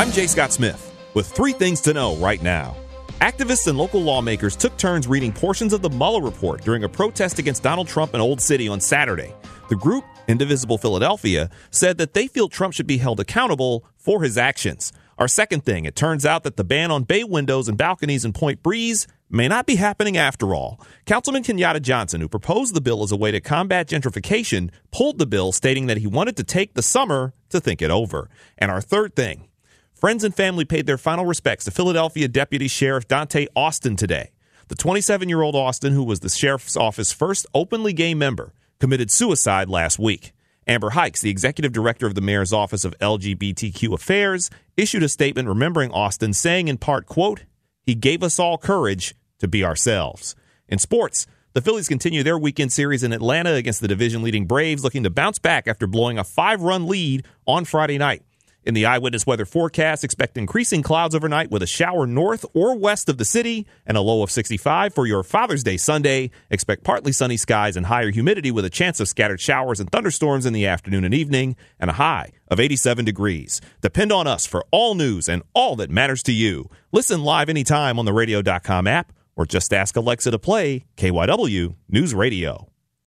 I'm Jay Scott Smith with 3 things to know right now. Activists and local lawmakers took turns reading portions of the Mueller report during a protest against Donald Trump in Old City on Saturday. The group, Indivisible Philadelphia, said that they feel Trump should be held accountable for his actions. Our second thing, it turns out that the ban on bay windows and balconies in Point Breeze may not be happening after all. Councilman Kenyatta Johnson, who proposed the bill as a way to combat gentrification, pulled the bill, stating that he wanted to take the summer to think it over. And our third thing, friends and family paid their final respects to Philadelphia Deputy Sheriff Dante Austin today. The 27-year-old Austin, who was the sheriff's office's first openly gay member, committed suicide last week. Amber Hikes, the executive director of the mayor's office of LGBTQ affairs, issued a statement remembering Austin, saying in part, quote, "He gave us all courage to be ourselves." In sports, the Phillies continue their weekend series in Atlanta against the division-leading Braves, looking to bounce back after blowing a 5-run lead on Friday night. In the eyewitness weather forecast, expect increasing clouds overnight with a shower north or west of the city and a low of 65 for your Father's Day Sunday. Expect partly sunny skies and higher humidity with a chance of scattered showers and thunderstorms in the afternoon and evening and a high of 87 degrees. Depend on us for all news and all that matters to you. Listen live anytime on the radio.com app or just ask Alexa to play KYW News Radio.